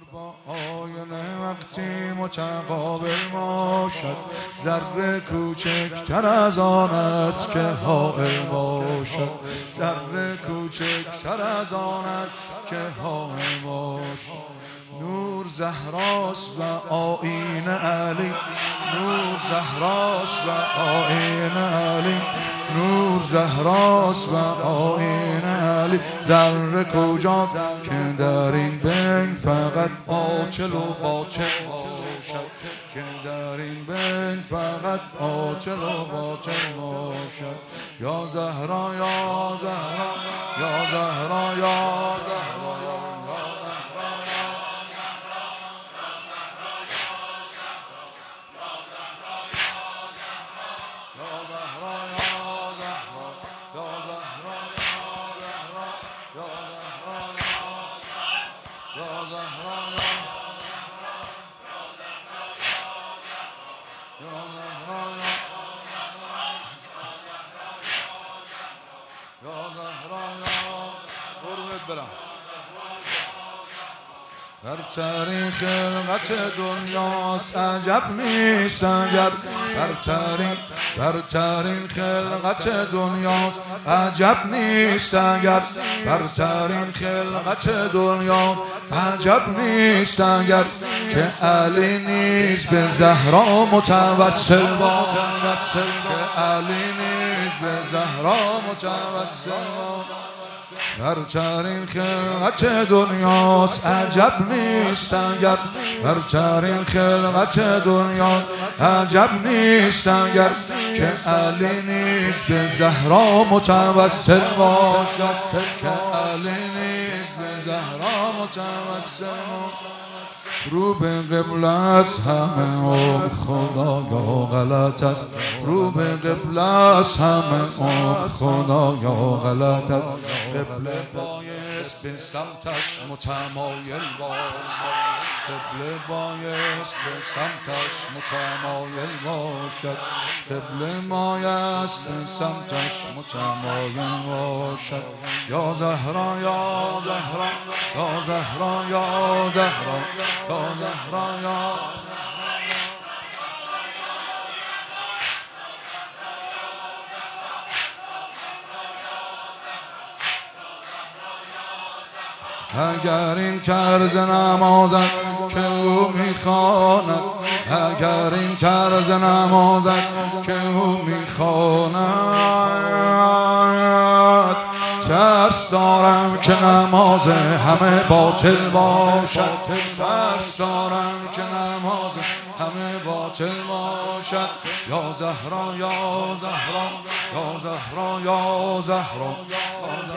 با آینه وقتی متقابل باشد، ذره کوچکتر از آن است که حائل باشد، ذره کوچکتر از آن است که حائل باشد. نور زهراست و آیین علی، نور زهراست و آیین علی، نور زهراست و آیین علی. ذره کجاست که در این بین فقط عاطل و باطل باشد، که در این بین فقط عاطل و باطل باشد. یا زهرا یا زهرا یا زهرا یا زهرا برترین خلقت دنیاست عجب نیست اگر، برترین خلقت دنیاست عجب نیست اگر، برترین خلقت دنیا عجب نیست اگر، که علی نیز به زهرا متوسل باشد، که علی نیز به زهرا متوسل باشد. برترین خلقت دنیاست عجب نیست اگر، برترین خلقت دنیا عجب نیست اگر، که علی نیز به زهرا متوسل باشد، که علی نیز به زهرا متوسل باشد. رو به قبله است همه عمر خدایا غلط است، رو به قبله است همه عمر خدایا غلط است. قبله بایست به سمتش متمایل باشد، قبله بایست به سمتش متمایل باشد، قبله بایست به سمتش متمایل باشد. یا زهرا یا زهرا یا زهرا یا زهرا یا زهرا یا اگر این طرز نمازت که او میخواند، اگر این طرز نمازت که او میخواند، ترس دارم که نماز همه باطل باشد، ترس دارم که نماز همه باطل باشد. یا زهرا یا زهرا یا زهرا یا زهرا